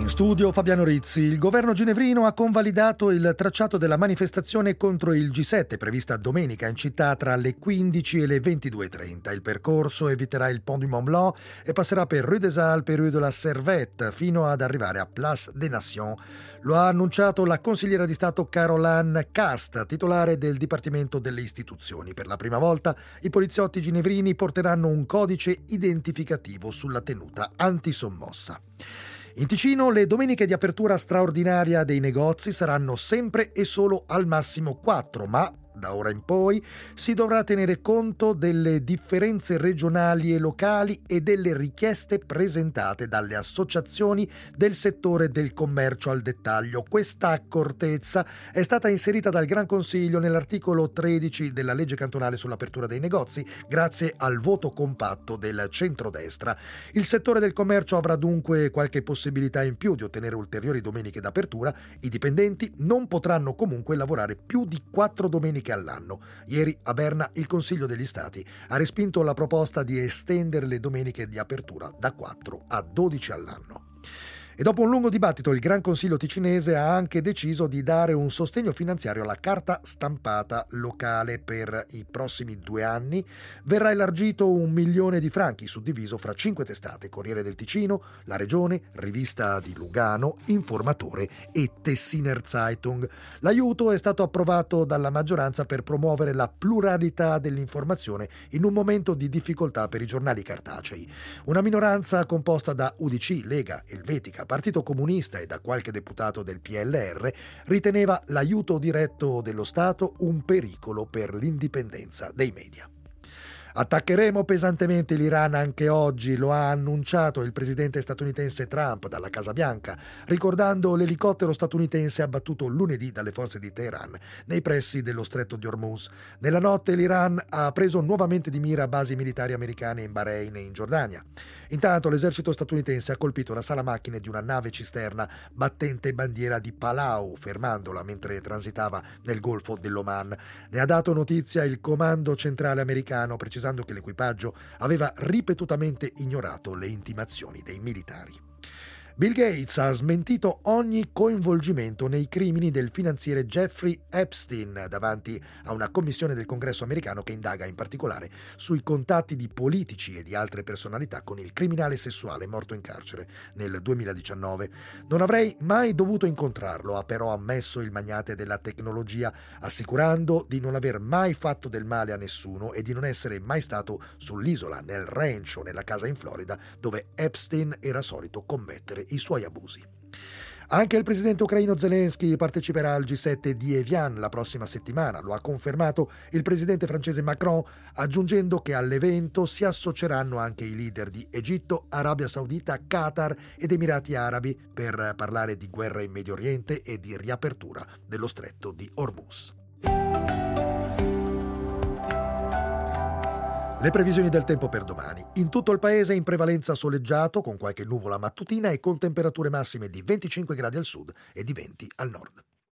In studio Fabiano Rizzi. Il governo ginevrino ha convalidato il tracciato della manifestazione contro il G7 prevista domenica in città tra le 15 e le 22:30. Il percorso eviterà il Pont du Mont Blanc e passerà per Rue des Alpes e Rue de la Servette fino ad arrivare a Place des Nations. Lo ha annunciato la consigliera di Stato Caroline Cast, titolare del Dipartimento delle Istituzioni. Per la prima volta i poliziotti ginevrini porteranno un codice identificativo sulla tenuta antisommossa. In Ticino le domeniche di apertura straordinaria dei negozi saranno sempre e solo al massimo 4, ma da ora in poi si dovrà tenere conto delle differenze regionali e locali e delle richieste presentate dalle associazioni del settore del commercio al dettaglio. Questa accortezza è stata inserita dal Gran Consiglio nell'articolo 13 della legge cantonale sull'apertura dei negozi, grazie al voto compatto del centrodestra. Il settore del commercio avrà dunque qualche possibilità in più di ottenere ulteriori domeniche d'apertura. I dipendenti non potranno comunque lavorare più di 4 domeniche all'anno. Ieri a Berna il Consiglio degli Stati ha respinto la proposta di estendere le domeniche di apertura da 4 a 12 all'anno. E dopo un lungo dibattito il Gran Consiglio ticinese ha anche deciso di dare un sostegno finanziario alla carta stampata locale. Per i prossimi 2 anni verrà elargito 1 milione di franchi suddiviso fra 5 testate: Corriere del Ticino, La Regione, Rivista di Lugano, Informatore e Tessiner Zeitung. L'aiuto è stato approvato dalla maggioranza per promuovere la pluralità dell'informazione in un momento di difficoltà per i giornali cartacei. Una minoranza composta da UDC, Lega, Elvetica, Partito Comunista e da qualche deputato del PLR riteneva l'aiuto diretto dello Stato un pericolo per l'indipendenza dei media. Attaccheremo pesantemente l'Iran anche oggi, lo ha annunciato il presidente statunitense Trump dalla Casa Bianca, ricordando l'elicottero statunitense abbattuto lunedì dalle forze di Teheran nei pressi dello stretto di Hormuz. Nella notte l'Iran ha preso nuovamente di mira basi militari americane in Bahrain e in Giordania. Intanto l'esercito statunitense ha colpito la sala macchine di una nave cisterna battente bandiera di Palau, fermandola mentre transitava nel Golfo dell'Oman. Ne ha dato notizia il comando centrale americano, precisando che l'equipaggio aveva ripetutamente ignorato le intimazioni dei militari. Bill Gates ha smentito ogni coinvolgimento nei crimini del finanziere Jeffrey Epstein davanti a una commissione del Congresso americano che indaga in particolare sui contatti di politici e di altre personalità con il criminale sessuale morto in carcere nel 2019. Non avrei mai dovuto incontrarlo, ha però ammesso il magnate della tecnologia, assicurando di non aver mai fatto del male a nessuno e di non essere mai stato sull'isola, nel ranch o nella casa in Florida dove Epstein era solito commettere i suoi abusi. Anche il presidente ucraino Zelensky parteciperà al G7 di Evian la prossima settimana, lo ha confermato il presidente francese Macron, aggiungendo che all'evento si associeranno anche i leader di Egitto, Arabia Saudita, Qatar ed Emirati Arabi per parlare di guerra in Medio Oriente e di riapertura dello stretto di Hormuz. Le previsioni del tempo per domani. In tutto il paese in prevalenza soleggiato, con qualche nuvola mattutina e con temperature massime di 25 gradi al sud e di 20 al nord.